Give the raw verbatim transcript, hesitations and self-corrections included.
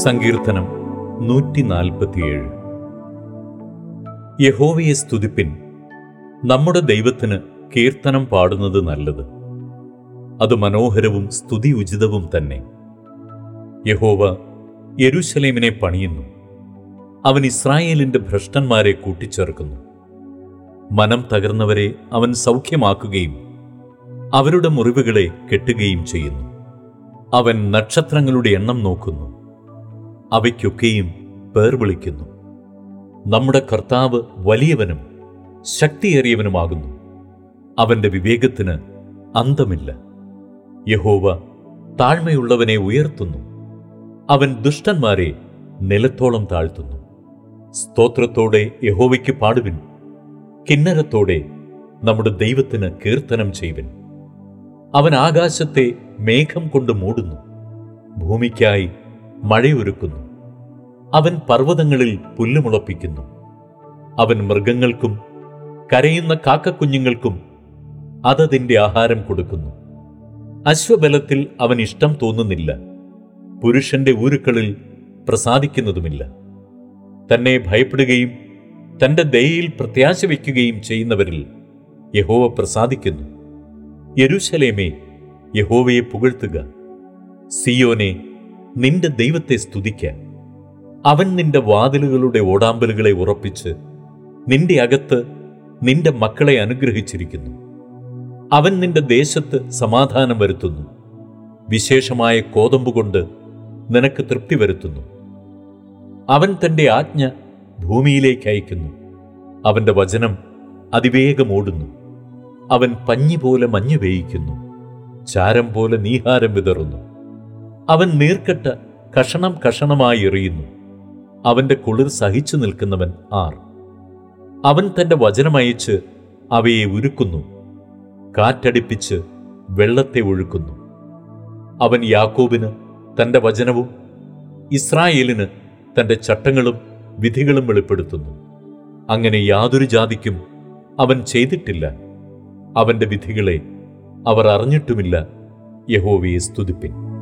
സങ്കീർത്തനം നൂറ്റി നാൽപ്പത്തിയേഴ്. യഹോവയെ സ്തുതിപ്പിൻ, നമ്മുടെ ദൈവത്തിന് കീർത്തനം പാടുന്നത് നല്ലത്. അത് മനോഹരവും സ്തുതി ഉചിതവും തന്നെ. യഹോവ യെരൂശലേമിനെ പണിയുന്നു, അവൻ ഇസ്രായേലിന്റെ ഭ്രഷ്ടന്മാരെ കൂട്ടിച്ചേർക്കുന്നു. മനം തകർന്നവരെ അവൻ സൗഖ്യമാക്കുകയും അവരുടെ മുറിവുകളെ കെട്ടുകയും ചെയ്യുന്നു. അവൻ നക്ഷത്രങ്ങളുടെ എണ്ണം നോക്കുന്നു, അവയ്ക്കൊക്കെയും പേർ വിളിക്കുന്നു. നമ്മുടെ കർത്താവ് വലിയവനും ശക്തിയേറിയവനുമാകുന്നു, അവന്റെ വിവേകത്തിന് അന്തമില്ല. യഹോവ താഴ്മയുള്ളവനെ ഉയർത്തുന്നു, അവൻ ദുഷ്ടന്മാരെ നിലത്തോളം താഴ്ത്തുന്നു. സ്തോത്രത്തോടെ യഹോവയ്ക്ക് പാടുവിൻ, കിന്നരത്തോടെ നമ്മുടെ ദൈവത്തിന് കീർത്തനം ചെയ്യുവിൻ. അവൻ ആകാശത്തെ മേഘം കൊണ്ട് മൂടുന്നു, ഭൂമിക്കായി മഴയൊരുക്കുന്നു. അവൻ പർവ്വതങ്ങളിൽ പുല്ലുമുളപ്പിക്കുന്നു. അവൻ മൃഗങ്ങൾക്കും കരയുന്ന കാക്കക്കുഞ്ഞുങ്ങൾക്കും അതതിൻ്റെ ആഹാരം കൊടുക്കുന്നു. അശ്വബലത്തിൽ അവൻ ഇഷ്ടം തോന്നുന്നില്ല, പുരുഷന്റെ ഊരുക്കളിൽ പ്രസാദിക്കുന്നതുമില്ല. തന്നെ ഭയപ്പെടുകയും തന്റെ ദയയിൽ പ്രത്യാശ വയ്ക്കുകയും ചെയ്യുന്നവരിൽ യഹോവ പ്രസാദിക്കുന്നു. യെരൂശലേമേ, യഹോവയെ പുകഴ്ത്തുക. സിയോനെ, നിന്റെ ദൈവത്തെ സ്തുതിക്ക. അവൻ നിന്റെ വാതിലുകളുടെ ഓടാമ്പലുകളെ ഉറപ്പിച്ച് നിന്റെ അകത്ത് നിന്റെ മക്കളെ അനുഗ്രഹിച്ചിരിക്കുന്നു. അവൻ നിന്റെ ദേശത്ത് സമാധാനം വരുത്തുന്നു, വിശേഷമായ കോതമ്പുകൊണ്ട് നിനക്ക് തൃപ്തി വരുത്തുന്നു. അവൻ തന്റെ ആജ്ഞ ഭൂമിയിലേക്ക് അയക്കുന്നു, അവന്റെ വചനം അതിവേഗം ഓടുന്നു. അവൻ പഞ്ഞി പോലെ മഞ്ഞു വേയിക്കുന്നു, ചാരം പോലെ നീഹാരം വിതറുന്നു. അവൻ നീർക്കെട്ട കഷണം കഷണമായി എറിയുന്നു, അവന്റെ കുളിർ സഹിച്ചു നിൽക്കുന്നവൻ ആർ? അവൻ തന്റെ വചനമയച്ച് അവയെ ഉരുക്കുന്നു, കാറ്റടിപ്പിച്ച് വെള്ളത്തെ ഒഴുക്കുന്നു. അവൻ യാക്കോബിന് തന്റെ വചനവും ഇസ്രായേലിന് തന്റെ ചട്ടങ്ങളും വിധികളും വെളിപ്പെടുത്തുന്നു. അങ്ങനെ യാതൊരു ജാതിക്കും അവൻ ചെയ്തിട്ടില്ല, അവന്റെ വിധികളെ അവർ അറിഞ്ഞിട്ടുമില്ല. യഹോവയെ സ്തുതിപ്പിൻ.